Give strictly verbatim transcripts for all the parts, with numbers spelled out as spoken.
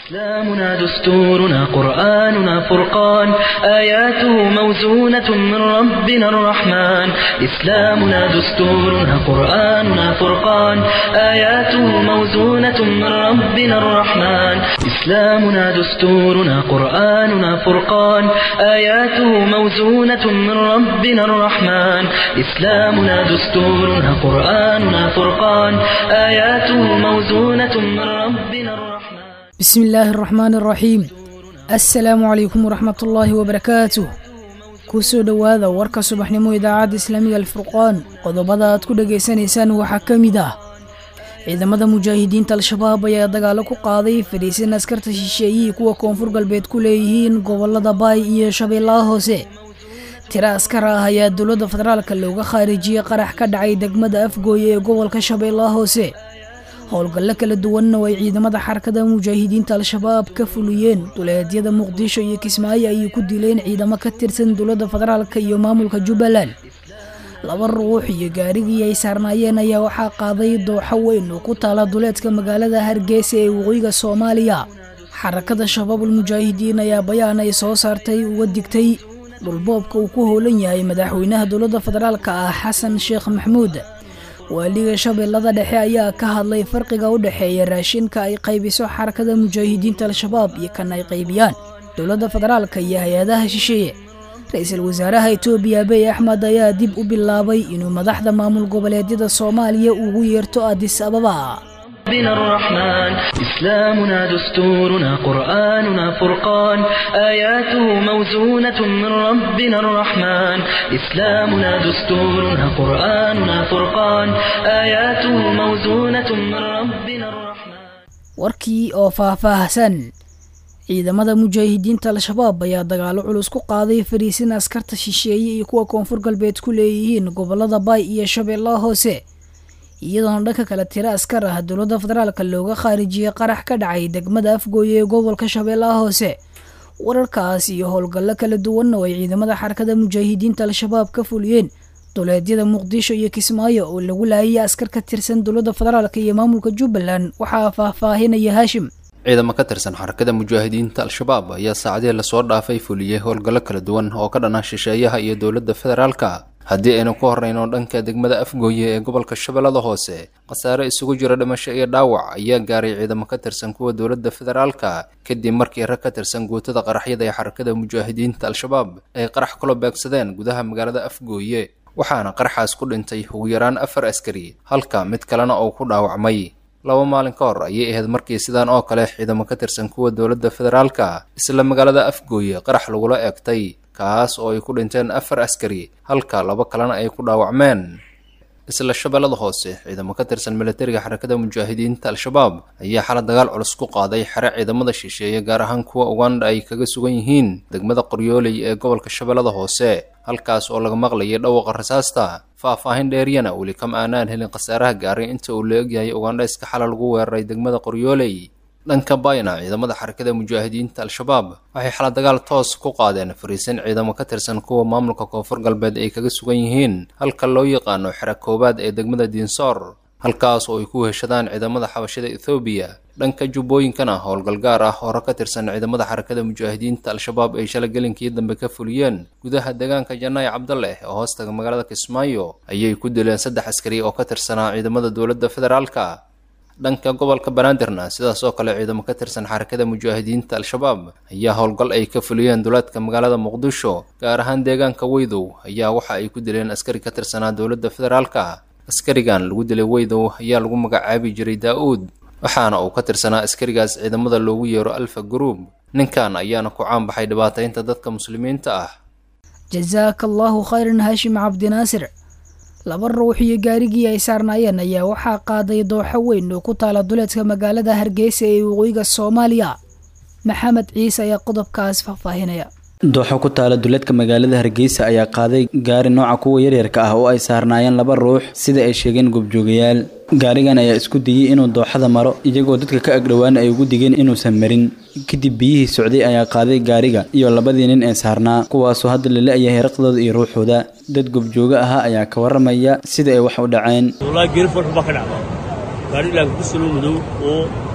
إسلامنا دستورنا قرآننا فرقان آياته موزونة من ربنا الرحمن إسلامنا دستورنا قرآننا فرقان آياته موزونة من ربنا الرحمن إسلامنا دستورنا قرآننا فرقان آياته موزونة من ربنا الرحمن إسلامنا دستورنا قرآننا فرقان آياته موزونة من ربنا الرحمن بسم الله الرحمن الرحيم السلام عليكم ورحمة الله وبركاته كوسو دوادا وركا صباحنمو إذاعة إسلامية الفرقان قضبادا أدكو دقيسانيسان وحكامدا ciidamada mujaahidiinta al-shabaab ayaa dagaalo ku qaaday fariisin askarta shisheeye kuwa koonfur galbeed ku leeyihiin gobolada Baay iyo Shabeellaha Hoose tira askar ah ayaa dowladda federaalka looga khaarijiyay qarax ka dhacay degmada Afgooye ee gobolka Shabeellaha Hoose howlgalo kala duwan oo ay ciidamada xarakada mujaahidiinta al-shabaab ka fuliyeen duleedyada Muqdisho iyo Kismaayo ay ku dileen ciidamo ka tirsan dowladda federaalka iyo maamulka Jubbaland laba ruux iyo gaarigii ay saarnaayeen ayaa waxaa qaaday dooxo weyn oo ku taala duleedka magaalada Hargeysa ee waqooyiga Soomaaliya xarakada shabaabul mujaahidiin ayaa bayaan ay soo saartay uga digtay dhulboobka uu ku hoolan yahay madaxweynaha dowladda federaalka ah Xasan Sheekh Maxamuud waaliga Shabeellada Dhexe ayaa ka hadlay farqiga u dhaxeeya raashinka ay qaybiso xarakada mujaahidiinta al-shabaab iyo kan ay qaybiyaan dowladda federaalka iyo hay'adaha shisheeye ra'iisul wasaaraha Itoobiya Abiy Ahmed ayaa dib u bilaabay inuu madaxda maamul goboleedyada Soomaaliya ugu yeerto Addis Ababa ربنا الرحمن إسلامنا دستورنا قرآننا فرقان آياته موزونة من ربنا الرحمن إسلامنا دستورنا قرآننا فرقان آياته موزونة من ربنا الرحمن warkii oo faahfaahsan ciidamada mujaahidiinta al-shabaab ayaa dagaalo culus ku qaaday fariisin askarta shisheeye iyo kuwa koonfur galbeed ku leeyihiin gobolada Baay iyo Shabeellaha Hoose iyadoo dhanka kale tira askar ah dowladda federaalka looga khaarijiyay qarax ka dhacay degmada Afgooye ee gobolka Shabeellaha Hoose wararkaas iyo howlgalo kala duwan oo ay ciidamada xarakada mujaahidiinta al-shabaab ka fuliyeen duleedyada Muqdisho iyo Kismaayo oo lagu laayay askar ka tirsan dowladda federaalka iyo maamulka Jubbaland waxaa faahfaahinaya Haashim ciidamo ka tirsan xarakada mujaahidiinta al-shabaab ayaa saacadii la soo dhaafay fuliyay howlgalo kala duwan oo ka dhanaa shisheeyaha iyo dowladda federaalka haddii aynu ku horreyno dhanka degmada Afgooye ee gobolka Shabeellada Hoose qasaare isugu jira dhimasho iyo dhaawac ayaa gaaray ciidamo ka tirsan kuwa dowladda federaalka kadib markii rag ka tirsan guutada qaraxyada ee xarakada mujaahidiinta al-shabaab ay qarax kula beegsadeen gudaha magaalada Afgooye waxaana qaraxaas ku dhintay ugu yaraan afar askari halka mid kalena uu ku dhaawacmay laba maalin ka hor ayay ahayd markii sidaan oo kale ciidamo ka tirsan kuwa dowladda federaalka isla magaalada Afgooye qarax lagula eegtay kaas oo ay ku dhinteen afar askari halka laba kalena ay ku dhaawacmeen isla Shabeellada Hoose ciidamo ka tirsan militariga xarakada mujaahidiinta al-shabaab ayaa xalad dagaal culus ku qaaday xare ciidamada shisheeye gaar ahaan kuwa Uganda ay kaga sugan yihiin degmada Qoryooley ee gobolka Shabeellada Hoose halkaas oo laga maqlayay dhawaaqa rasaasta faahfaahin dheeriyana weli kama aanaan helin qasaaraha gaaray inta uu leeyahay Uganda iska xalal lagu weeraray degmada Qoryooley dhanka Bayna ciidamada xarakada mujaahidiinta al-shabaab waxay xalad dagaal toos ku qaadeen fariisin ciidamo ka tirsan kuwa maamulka koonfur galbeed ay kaga sugan yihiin halka loo yaqaano xira koobaad ee degmada Dinsor halkaas oo ay ku heshadaan ciidamada xabashada Itoobiya dhanka Jubbooyinkana howlgal gaar ah oo ka tirsan ciidamada xarakada mujaahidiinta al-shabaab ay shalay galinkii dambe ka fuliyeen gudaha deegaanka Janay Cabdalle oo hoostaga magaalada Kismaayo ayay ku dileen saddex askari oo ka tirsanaa ciidamada dowladda federaalka dhanka gobolka Banaadirna sidaas oo kale ciidamo ka tirsan xarakada mujaahidiinta al-shabaab ayaa howlgal ay ka fuliyeen duleedka magaalada Muqdisho gaar ahaan deegaanka Weydow ayaa waxa ay ku dileen askari ka tirsanaa dowladda federaalka askarigan lagu dilay Weydow ayaa lagu magacaabi jiray Daa'uud waxaana uu ka tirsanaa askarigaas ciidamada loogu yeero Alfa Group ninkan ayaana ku caan baxay dhibaataynta dadka muslimiinta ah jazaakallahu khayran Haashim Cabdi Naasir laba ruux iyo gaarigii ay saarnaayeen ayaa waxaa qaaday dooxo weyn oo ku taala duleedka magaalada Hargeysa ee waqooyiga Soomaaliya Maxamed Ciise ayaa qodobkaas faahfaahinaya dooxo ku taala duleedka magaalada Hargeysa ayaa qaaday gaari nooca kuwa yaryarka ah oo ay saarnaayeen laba ruux sida ay sheegeen gobjoogayaal gaarigan ayaa isku dayay inuu dooxada maro iyagoo dadka ka agdhawaan ay ugu digeen inuusan marin kadib biyihii socday ayaa qaaday gaariga iyo labadii nin ee saarnaa kuwaasoo hadda la leeyahay raqdooda iyo ruuxooda dad gobjooga ah ayaa ka waramaya sida ay wax u dhaceen wallahi geeri foox ba ka dhacday gaari la ku soo mudo oo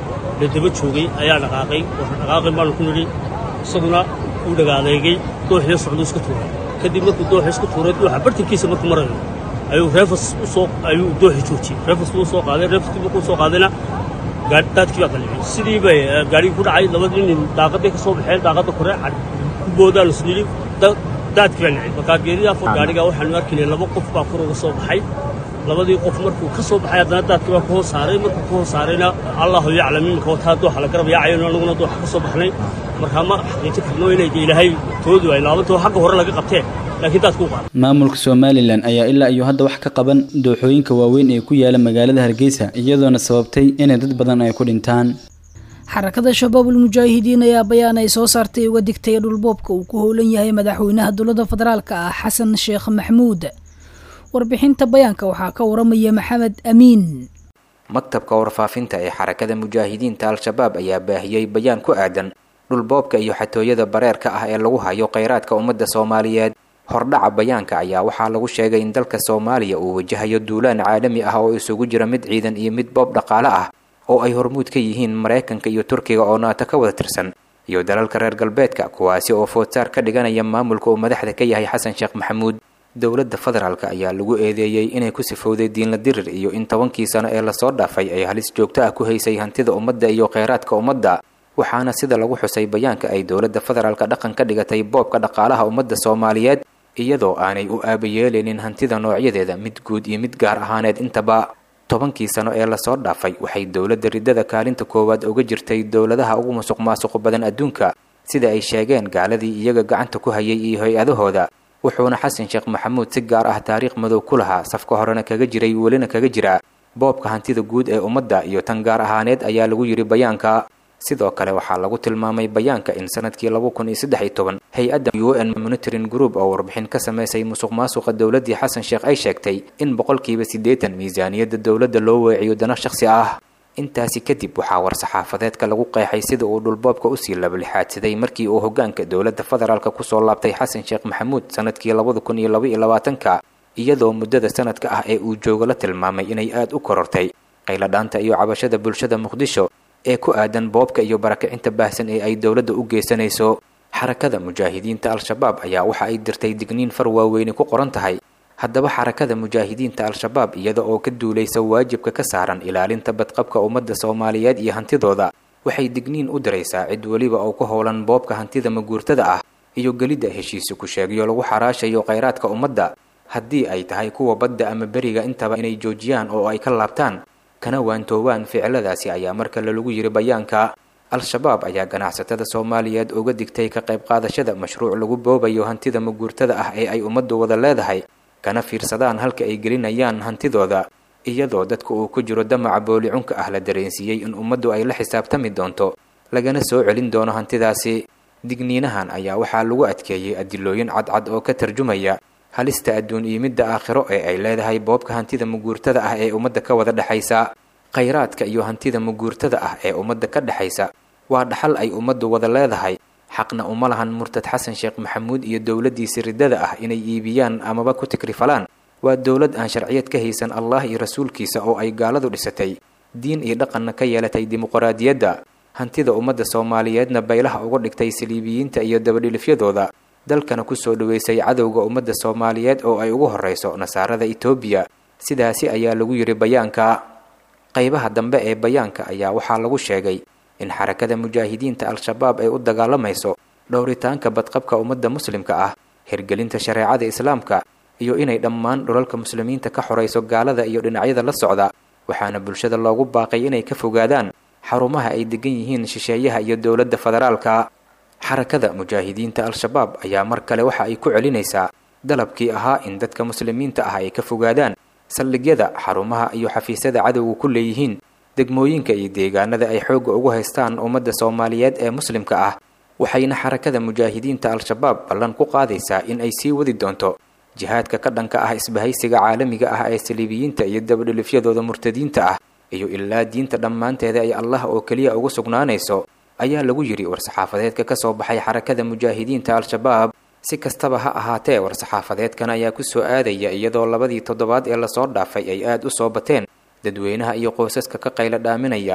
la daba joogay ayaa dhaqaaqay oo dhaqaaqay baan ku niri isaguna uu dhagaadeegay dooxii socdo isku tuuray kadib markuu dooxii isku tuuray waxa bartankiisa markuu marayo ayuu reefas u soo ayuu dooxii joojiyay reefas uu soo qaaday reefas markuu soo qaadayna gaadhtaadkii baa qalbiyay sidii bay gaariga ku dhacay labadii nin daaqaday ka soo baxeen daaqada kore ku boodaan isnili daadkii baa nacay markaa geeridaa fur gaariga waxaan arkaynay laba qof baa kor uga soo baxay labadii qof markuu ka soo baxay haddana daadkii baa ku hoos saaray markuu ku hoos saarayna allahu yaclam iminka wataa dooxa la garab yaacayno anaguna dooxa ka soo baxnay markaa ma xaqiijin karno inay ilaahay toodu ay laabantoo xagga hore laga qabteen laakiin daadku qaad maamulka Somaliland ayaa ilaa iyo hadda wax ka qaban dooxooyinka waaweyn ee ku yaala magaalada Hargeysa iyadoona sababtay in dad badan ay ku dhintaan xarakada shabaabul mujaahidiin ayaa bayaan ay soo saartay uga digtay dhulboobka uu ku howlan yahay madaxweynaha dowladda federaalka ah Xasan Sheekh Maxamuud warbixinta bayaanka waxaa ka waramaya Maxamed Amiin maktabka warfaafinta ee xarakada mujaahidiinta al-shabaab ayaa baahiyay bayaan ku aadan dhulboobka iyo xatooyada bareerka ah ee lagu hayo kheyraadka ummadda Soomaaliyeed hordhaca bayaanka ayaa waxaa lagu sheegay in dalka Soomaaliya uu wajahayo duulaan caalami ah oo isugu jira mid ciidan iyo mid boob dhaqaale ah oo ay hormuud ka yihiin Mareykanka iyo Turkiga oo naata ka wada tirsan iyo dalalka reer galbeedka kuwaasi oo foodsaar ka dhiganaya maamulka uu madaxda ka yahay Xasan Sheekh Maxamuud dowladda federaalka ayaa lagu eedeeyay inay ku sifowday diin la dirir iyo in tobankii sano ee la soo dhaafay ay halis joogto ah ku haysay hantida ummadda iyo kheyraadka ummadda waxaana sida lagu xusay bayaanka ay dowladda federaalka dhaqan ka dhigatay boobka dhaqaalaha ummadda Soomaaliyeed iyadoo aanay u aabayeelin hantida noocyadeeda mid guud iyo mid gaar ahaaneed intaba tobankii sano ee la soo dhaafay waxay dowladda ridada kaalinta koowaad uga jirtay dowladaha ugu musuqmaasuq badan adduunka sida ay sheegeen gaaladii iyaga gacanta ku hayay iyo hay-adahooda wuxuuna Xasan Sheekh Maxamuud si gaar ah taariikh madow ku lahaa safka horena kaga jiray welina kaga jira boobka hantida guud ee ummadda iyo tan gaar ahaaneed ayaa lagu yiri bayaanka sidoo kale waxaa lagu tilmaamay bayaanka in sanadkii laba kun iyo saddex iyo toban hay-adda U N Monitoring Group oo warbixin ka sameysay musuqmaasuqa dowladda Xasan Sheekh ay sheegtay in boqolkiiba siddeetan miisaaniyadda dowladda loo weeciyo dana shakhsi ah intaasi kadib waxaa war saxaafadeedka lagu qeexay sida uu dhulboobka u sii labalixaadsaday markii uu hoggaanka dowladda federaalka ku soo laabtay Xasan Sheekh Maxamuud sanadkii laba kun iyo laba iyo labaatanka iyadoo muddada sanadka ah ee uu joogo la tilmaamay inay aad u korortay qayladhaanta iyo cabashada bulshada Muqdisho ee ku aadan boobka iyo barakicinta baahsan ee ay dowladda u geysanayso xarakada mujaahidiinta al-shabaab ayaa waxa ay dirtay digniin far waaweyn ku qoran tahay haddaba xarakada mujaahidiinta al-shabaab iyada oo ka duulaysa waajibka ka saaran ilaalinta badqabka ummadda Soomaaliyeed iyo hantidooda waxay digniin u diraysaa cid waliba oo ku howlan boobka hantida maguurtada ah iyo galida heshiis ku sheegayo lagu xaraashayo kheyraadka ummadda haddii ay tahay kuwa badda ama bariga intaba inay joojiyaan oo ay ka laabtaan kana waantoobaan ficiladaasi ayaa marka lagu yiri bayaanka al-shabaab ayaa ganacsatada Soomaaliyeed uga digtay ka qayb qaadashada mashruuc lagu boobayo hantida maguurtada ah ee ay ummaddu wada leedahay kana fiirsadaan halka ay gelinayaan hantidooda iyadoo dadku uu ku jiro damaca boolicunka ah la dareensiiyay in ummaddu ay la xisaabtami doonto lagana soo celin doono hantidaasi digniinahan ayaa waxaa lagu adkeeyay adilooyin cadcad oo ka tarjumaya halista adduun iyo midda aakhiro ee ay leedahay boobka hantida maguurtada ah ee ummadda ka wada dhaxaysa kheyraadka iyo hantida maguurtada ah ee ummadda ka dhaxaysa waa dhaxal ay ummaddu wada leedahay xaqna uma lahan murtad Xasan Sheekh Maxamuud iyo dowladdiisa ridada ah inay iibiyaan amaba ku tikrifalaan waa dowlad aan sharciyad ka haysan Allah iyo rasuulkiisa oo ay gaaladu dhisatay diin iyo dhaqanna ka yeelatay dimuqraadiyadda hantida ummadda Soomaaliyeedna baylaha uga dhigtay saliibiyiinta iyo dabadhilifyadooda dalkana ku soo dhaweysay cadawga ummadda Soomaaliyeed oo ay ugu horeyso nasaarada Itoobiya sidaasi ayaa lagu yiri bayaanka qaybaha dambe ee bayaanka ayaa waxaa lagu sheegay in xarakada mujaahidiinta al-shabaab ay u dagaalamayso dhowritaanka badqabka ummadda muslimka ah hirgelinta shareecada islaamka iyo inay dhammaan dhulalka muslimiinta ka xoreyso gaalada iyo dhinacyada la socda waxaana bulshada loogu baaqay inay ka fogaadaan xarumaha ay degan yihiin shisheeyaha iyo dowladda federaalka xarakada mujaahidiinta al-shabaab ayaa mar kale waxa ay ku celinaysaa dalabkii ahaa in dadka muslimiinta ah ay ka fogaadaan saldhigyada xarumaha iyo xafiisyada cadowga ku leeyihiin degmooyinka iyo deegaanada ay xoogga ugu haystaan ummadda Soomaaliyeed ee muslimka ah waxayna xarakada mujaahidiinta al-shabaab ballan ku qaadaysaa in ay sii wadi doonto jihaadka ka dhanka ah isbahaysiga caalamiga ah ee saliibiyiinta iyo dabadhilifyadooda murtadiinta ah iyo ilaa diinta dhammaanteeda ay Allah oo kaliya ugu sugnaanayso ayaa lagu yiri war-saxaafadeedka ka soo baxay xarakada mujaahidiinta al-shabaab si kastaba ha ahaatee war-saxaafadeedkan ayaa ku soo aadaya iyadoo labadii toddobaad ee la soo dhaafay ay aad u soo bateen dadweynaha iyo qoysaska ka qayla dhaaminaya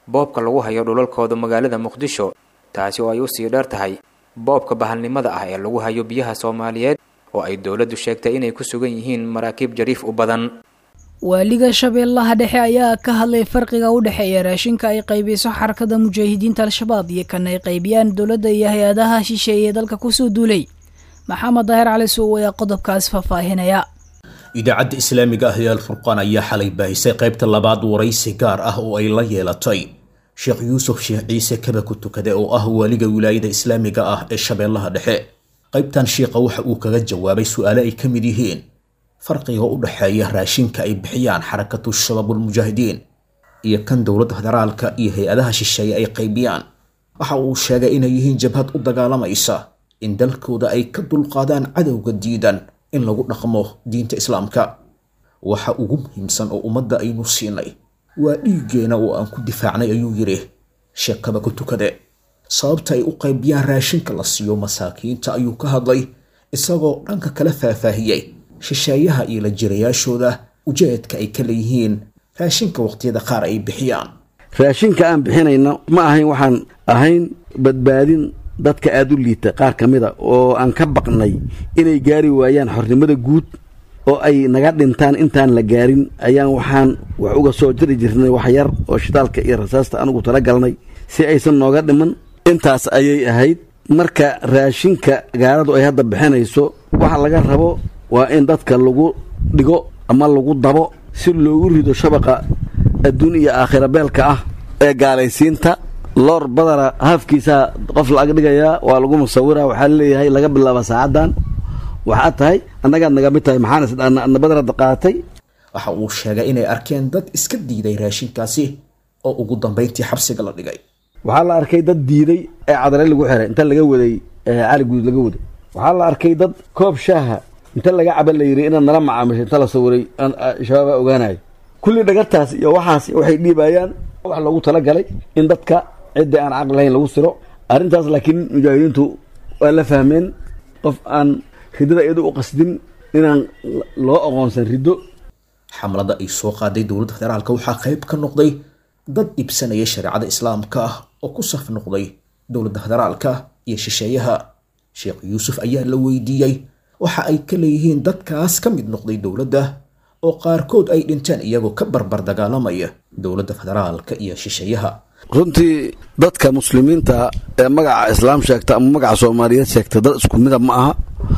boobka lagu hayo dhulalkooda magaalada muqdisho taasi oo ay u sii dheer tahay boobka bahalnimada ah ee lagu hayo biyaha Soomaaliyeed oo ay dawladdu sheegtay inay ku sugan yihiin maraakiib jariif u badan. waaliga Shabeellaha Dhexe ayaa ka hadlay farqiga u dhaxeeya raashinka ay qaybiso xarakada mujaahidiinta al-shabaab iyo kan ay qaybiyaan dawladda iyo hay'adaha shisheeye ee dalka ku soo duulay. maxamed daahir cali soo ayaa qodobkaas faahfaahinaya. idaacadda islaamiga ah ee al-furqaan ayaa xalay baahisay qaybta labaad waraysi gaar ah oo ay la yeelatay sheekh yuusuf sheekh ciise kaba ku tukade oo ah waaliga wilaayada islaamiga ah ee Shabeellaha Dhexe. qaybtan sheekha waxa uu kaga jawaabay su'aalo ay ka mid yihiin farqiga u dhaxeeya raashinka ay bixiyaan xarakatu shabaabul mujaahidiin iyo kan dawladda federaalka iyo hay'adaha shisheeye ay qaybiyaan. waxa uu sheegay inay yihiin jabhad u dagaalamaysa in dalkooda ay ka dulqaadaan cadowga diidan in lagu dhaqmo diinta islaamka. waxa ugu muhiimsan oo ummadda aynu siinay waa dhiiggeena oo aan ku difaacnay ayuu yiri sheekh kaba ku tukade. sababta ay u qaybiyaan raashinka la siiyo masaakiinta ayuu ka hadlay isagoo dhanka kala faahfaahiyay shisheeyaha iyo la jirayaashooda ujeedka ay ka leeyihiin raashinka waqtiyada qaar ay bixiyaan. raashinka aan bixinayno ma ahayn waxaan ahayn badbaadin dadka aad u liita qaar kamida oo aan ka baqnay inay gaari waayaan xornimada guud oo ay naga dhintaan intaan la gaarin ayaan waxaan wax uga soo jiri jirnay wax yar oo shidaalka iyo rasaasta anugu tala galnay si aysan nooga dhiman. intaas ayay ahayd. marka raashinka gaaladu ay hadda bixinayso waxa laga rabo waa in dadka lagu dhigo ama lagu dabo si loogu rido shabaqa adduun iyo aakhira beelka ah ee gaalaysiinta. loor badara haafkiisa qof laga dhigayaa waa lagu musawiraa waxaa leeyahay laga bilaabo saacadan waxa tahay annaga naga mid tahay maxaan isdhaana badara qaatay. waxa uu sheegay inay arkeen dad iska diiday raashinkaasi oo ugu dambeyntii xabsiga la dhigay. waxaa la arkay dad diiday ee cadalay lagu xiray inta laga waday cali guud laga waday. waxaa la arkay dad koob shaaha inta laga cabal la yiri inaan nala macaamishay inta la sawiray shabaab ogaanay. kulli dhagartaas iyo waxaas waxay dhiibayaan wax lagu tala galay in dadka cid aan aqal lahayn lagu siro arintaas. laakiin mujaahidiintu waa la fahmeen qof aan ridada iyadu u qasdin inaan loo aqoonsan rido. xamlada ay soo qaaday dawladda federaalka waxaa qayb ka noqday dad ibsanaya shariicada islaamka ah oo ku saf noqday dawladda federaalka iyo shisheeyaha. sheekh yuusuf ayaa la weydiiyey waxa ay ka leeyihiin dadkaas ka mid noqday dawladda oo qaarkood ay dhinteen iyagoo ka barbar dagaalamaya dawladda federaalka iyo shisheeyaha. runtii dadka muslimiinta ee magaca islaam sheegta ama magaca Soomaaliyeed sheegta dad isku mid ma aha.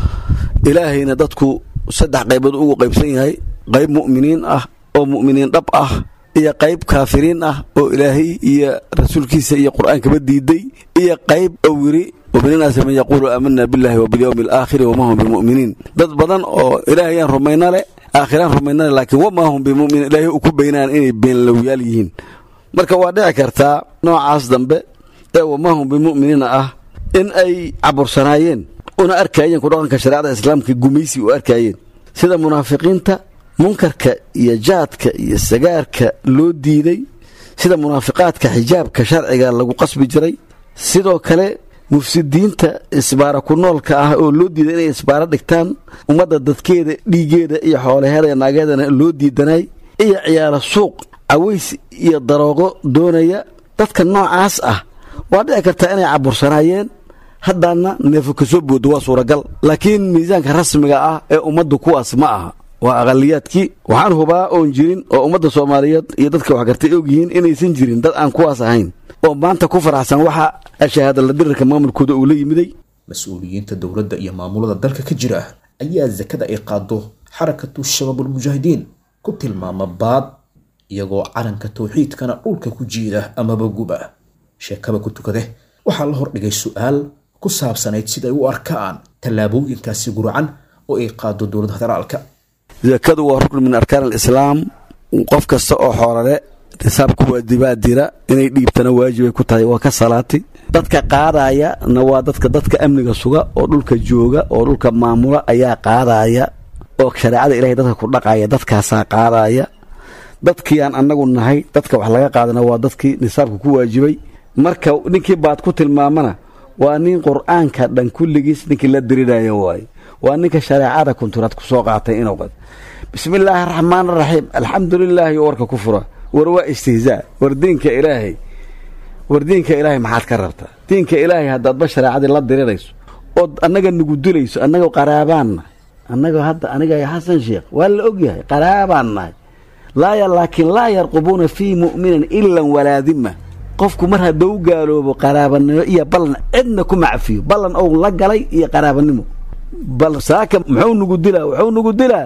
ilaahayna dadku saddex qaybood ugu qaybsan yahay qayb mu'miniin ah oo mu'miniin dhab ah iyo qayb kaafiriin ah oo ilaahay iyo rasuulkiisa iyo quraanka diiday iyo qayb awiri وبناس من يقول آمنا بالله وباليوم الآخر وما هم بمؤمنين. dad badan oo ilaahay aan rumaynaa leh aakhiraan rumaynaa laakiin wama hum bimu'minin ilaahay ku baynaan inay been lawyaal yihiin. marka waa dhici kartaa noocaas dambe ee wama hum bimu'minin ah in ay cabursanaayeen una arkayeen ku dhaqanka shariicada islaamka gumaysi u arkayeen sida munaafiqiinta munkarka iyo jaadka iyo sagaarka loo diiday sida munaafiqaadka xijaabka sharciga lagu qasbi jiray sidoo kale mufsidiinta isbaara ku noolka ah oo loo diiday inay isbaara dhigtaan ummadda dadkeeda dhiigeeda iyo xoolaheeda iyo naageedana loo diidanay iyo ciyaala suuq caways iyo daroogo doonaya. dadka noocaas ah waa dhici kartaa inay cabursanaayeen haddana neefo ka soo boodo waa suuragal laakiin miisaanka rasmiga ah ee ummaddu kuwaas ma aha waa aqaliyaadkii. waxaan hubaa oon jirin oo ummadda Soomaaliyeed iyo dadka wax gartay og yihiin inaysan jirin dad aan kuwaas ahayn oo maanta ku faraxsan waxa shahaada la dirka maamulkooda uu la yimiday. mas'uuliyiinta dawladda iyo maamulada dalka ka jira ayaa zakada ay qaado xarakatu shabaabul mujaahidiin ku tilmaama baad iyagoo calanka tawxiidkana dhulka ku jiida amaba guba. sheekaba ku tukade waxaa la hordhigay su'aal ku saabsanayd sida ay u arkaan tallaabooyinkaasi gurcan oo ay qaado dawladda federaalka. zakadu waa rukn min arkaan al-islaam. qof kasta oo xoolale nisaabku waa dibaadira inay dhiibtana waajib ay ku tahay waa ka salaati. dadka qaadaya na waa dadka dadka amniga suga oo dhulka jooga oo dhulka maamula ayaa qaadaya oo shariicada ilaahay dadka ku dhaqaya dadkaasa qaadaya. dadkii aan anagu nahay dadka wax laga qaadana waa dadkii nisaabku ku waajibay. marka ninkii baad ku tilmaamana waa nin quraanka dhan kulligiis ninkii la dirinayo waay waa ninka shariicada kunturaad ku soo qaatay inuu qad bismillaahir rahmaanir rahiim alxamdulillaah warka ku fura war waa istihzaa war diinka ilaahay war diinka ilaahay maxaad ka rabtaa diinka ilaahay haddaadba shareecadii la dirirayso ood annaga nugu dilayso annaga qaraabaan nahay annaga hadda aniga iyo xasan sheekh waa la ogyahay qaraabaan nahay laa laakiin laa yarqubuuna fii mu'minin ilan walaa dima qofku mar hadduu gaaloobo qaraabanimo iyo ballan cidna ku macfiyo ballan ou la galay iyo qaraabanimo bal saaka muxuu nugu dilaa wuxuu nugu dilaa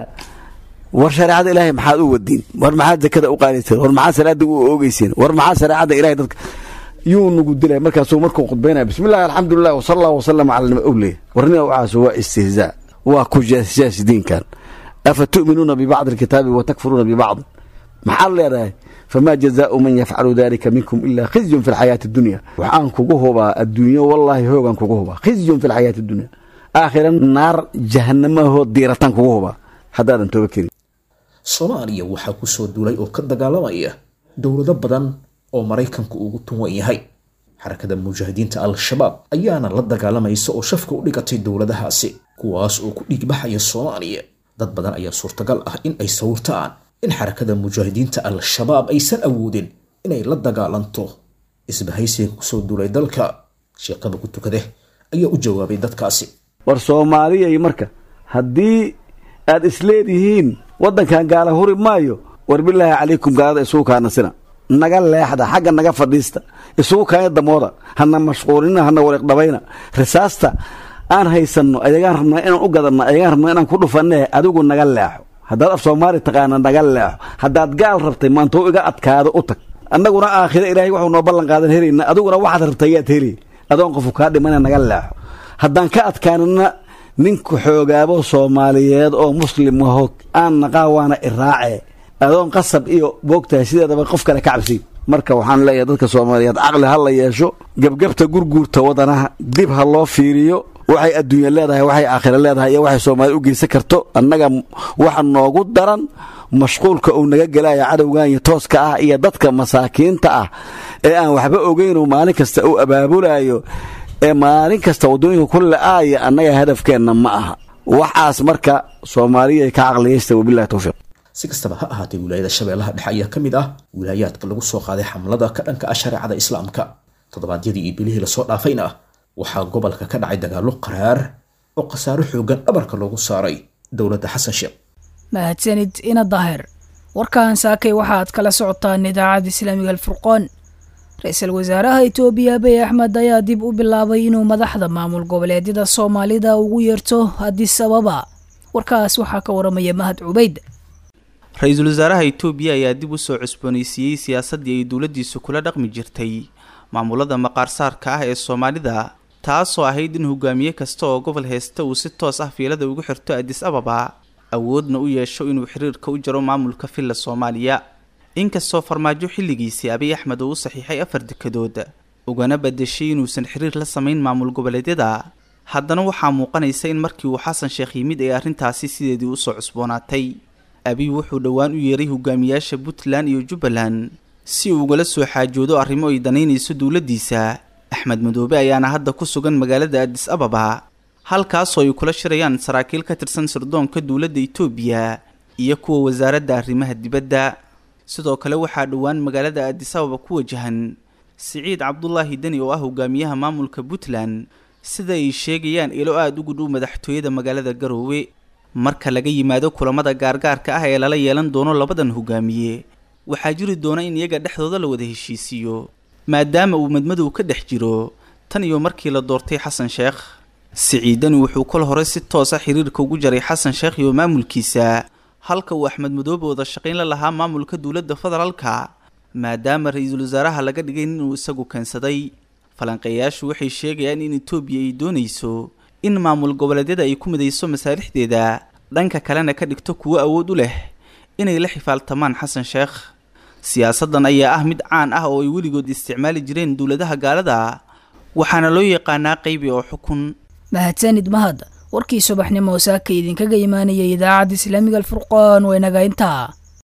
war shareecada ilaahay maxaad u wadiin war maxaad zakada u qaadayseen war maxaad salaada u oogeyseen war maxaad shareecada ilaahay dadka yuu nugu dilay markaasuu markuu khudbaynaya bismillahi alxamdulilah wasala allahu wasalama cala nabi owley warnina waxaasu waa istihzaa waa ku jaasijaasi diinkan afa tu'minuuna bibacdi alkitaabi wa takfuruuna bibacdi maxaad leedahay famaa jazaau man yafcalu dalika minkum ilaa khizyun fi lxayaati addunya waxaan kugu hubaa adduunyo wallaahi hoogaan kugu hubaa khizyun fi lxayaati addunya aakhira naar jahanamahoo diirataan kugu hubaa haddaadan tooba kerin soomaaliya waxaa ku soo duulay oo ka dagaalamaya dowlado badan oo maraykanku ugu tunwan yahay xarakada mujaahidiinta al-shabaab ayaana la dagaalamaysa oo shafka u dhigatay dowladahaasi kuwaas oo ku dhiigbaxaya soomaaliya dad badan ayaa suurtagal ah in ay sawirtaan in xarakada mujaahidiinta al-shabaab aysan awoodin inay la dagaalanto isbahaysiga kusoo duulay dalka sheekaba ku tukade ayaa u jawaabay dadkaasi war soomaaliyay marka haddii aad isleedihiin waddankan gaala huri maayo war bilaahi calaykum gaalada isugu kaanasina naga leexda xagga naga fadhiista isugu kaanya damooda hana mashquulina hana wareeqdhabayna risaasta aan haysanno ayagaan rabnaa inaan u gadanno ayagaan rabnaa inaan ku dhufanne adigu naga leexo haddaad af soomaali taqaana naga leexo haddaad gaal rabtay maantou iga adkaado u tag annaguna aakhira ilaahay waxuu noo ballan qaadan helayna adiguna waxaad rabtay yaad heli adoon qofu kaa dhimana naga leexo haddaan ka adkaanana ninku xoogaabo soomaaliyeed oo muslim aho aan naqaa waana iraace adoon qasab iyo boogtahay sideedaba qof kale ka cabsi marka waxaan leeyahay dadka soomaaliyeed caqli ha la yeesho gebgebta gurguurta wadanaha dib ha loo fiiriyo waxay adduunya leedahay waxay aakhira leedahay iyo waxay soomaali u geysan karto annaga waxa noogu daran mashquulka uu naga gelaya cadowgan iyo tooska ah iyo dadka masaakiinta ah ee aan waxba ogeyn maalin kasta uu abaabulayo ee maalin kasta wadooyinka ku la-aaya annaga hadafkeenna ma aha waxaas marka soomaaliya ka caqliyaysta wabillahi tawfiiq si kastaba ha ahaatee wilaayada shabeellaha dhexe ayaa ka mid ah wilaayaadka lagu soo qaaday xamlada ka dhanka ah shareecada islaamka toddobaadyadii iyo bilihii lasoo dhaafayna waxaa gobolka ka dhacay dagaallo qaraar oo khasaaro xoogan dhabarka loogu saaray dowladda xasan sheekh mahadsanid ina daahir warkaan saakay waxaad kala socotaan idaacadda islaamiga alfurqaan ra-iisul wasaaraha itoobiya abiy axmed ayaa dib u bilaabay inuu madaxda maamul goboleedyada soomaalida ugu yeerto addis ababa warkaas waxaa ka waramaya mahad cubayd ra-iisul wasaaraha itoobiya ayaa dib u soo cusboonaysiiyey siyaasaddii ay dowladdiisu kula dhaqmi jirtay maamulada maqaarsaarka ah ee soomaalida taasoo ahayd in hogaamiye kasta oo gobol heesta uu si toos ah fiilada ugu xirto addis ababa awoodna u yeesho inuu xiriirka u jaro maamulka filla soomaaliya inkastoo farmaajo xilligiisii abiy axmed uu u saxiixay afar dekadood ugana badashay inuusan xiriir la samayn maamul goboleedyada haddana waxaa muuqanaysa in markii uu xasan sheekh yimid ay arrintaasi sideedii usoo cusboonaatay abiy wuxuu dhowaan u yeeray hogaamiyaasha puntland iyo jubbaland si uu ugala soo xaajoodo arrimo ay danaynayso dowladdiisa axmed madoobe ayaana hadda ku sugan magaalada addis ababa halkaasoo ay kula shirayaan saraakiil ka tirsan sirdoonka dowladda itoobiya iyo kuwa wasaaradda arrimaha dibadda sidoo kale waxaa dhowaan magaalada addis ababa ku wajahan siciid cabdulaahi deni oo ah hogaamiyaha maamulka puntland sida ay sheegayaan ilo aada ugu dhow madaxtooyada magaalada garoowe marka laga yimaado kulamada gaargaarka ah ee lala yeelan doono labadan hogaamiye waxaa jiri doona in iyaga dhexdooda la wada heshiisiiyo maadaama uu madmadow ka dhex jiro tan iyo markii la doortay xasan sheekh siciidani wuxuu kol hore si toosa xiriirka ugu jaray xasan sheekh iyo maamulkiisa halka uu axmed madoobe wada shaqayn la lahaa maamulka dowladda federaalka maadaama ra-iisul wasaaraha laga dhigay inuu isagu keensaday falanqeeyaashu waxay sheegayaan in itoobiya ay doonayso in maamul goboleedyada ay ku midayso masaalixdeeda dhanka kalena ka dhigto kuwo awood u leh inay la xifaaltamaan xasan sheekh siyaasaddan ayaa ah mid caan ah oo ay weligood isticmaali jireen dowladaha gaalada waxaana loo yaqaanaa qaybi oo xukun mahadsanid mahad warkii subaxnimo saaka idinkaga imaanayay idaacadda islaamiga alfurqaan waa inaga intaa